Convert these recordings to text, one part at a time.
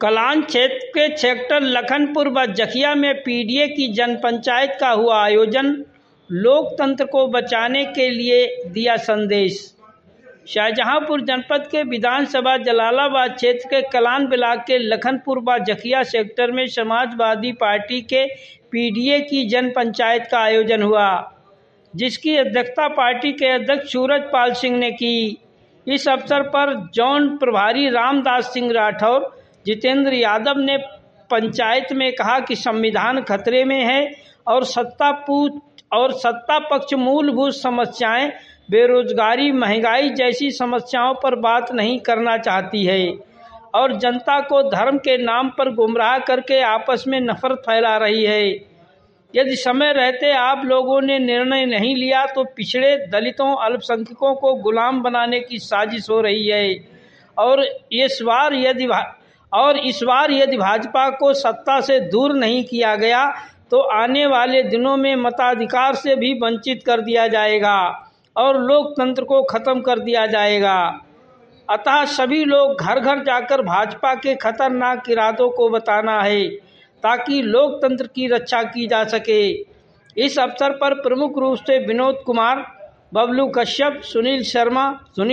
कलान क्षेत्र के सेक्टर लखनपुर व जखिया में पीडीए की जनपंचायत का हुआ आयोजन। लोकतंत्र को बचाने के लिए दिया संदेश। शाहजहांपुर जनपद के विधानसभा जलालाबाद क्षेत्र के कलान ब्लॉक के लखनपुर व जखिया सेक्टर में समाजवादी पार्टी के पीडीए की जनपंचायत का आयोजन हुआ, जिसकी अध्यक्षता पार्टी के अध्यक्ष सूरजपाल सिंह ने की। इस अवसर पर जोन प्रभारी रामदास सिंह राठौर, जितेंद्र यादव ने पंचायत में कहा कि संविधान खतरे में है और सत्ता पक्ष मूलभूत समस्याएं, बेरोजगारी, महंगाई जैसी समस्याओं पर बात नहीं करना चाहती है और जनता को धर्म के नाम पर गुमराह करके आपस में नफरत फैला रही है। यदि समय रहते आप लोगों ने निर्णय नहीं लिया तो पिछड़े, दलितों, अल्पसंख्यकों को गुलाम बनाने की साजिश हो रही है और इस बार यदि भाजपा को सत्ता से दूर नहीं किया गया तो आने वाले दिनों में मताधिकार से भी वंचित कर दिया जाएगा और लोकतंत्र को खत्म कर दिया जाएगा। अतः सभी लोग घर घर जाकर भाजपा के खतरनाक इरादों को बताना है ताकि लोकतंत्र की रक्षा की जा सके। इस अवसर पर प्रमुख रूप से विनोद कुमार, बबलू कश्यप, सुनील शर्मा,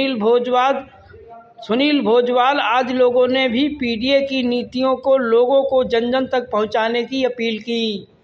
सुनील भोजवाल आदि लोगों ने भी पीडीए की नीतियों को लोगों को जन जन तक पहुंचाने की अपील की।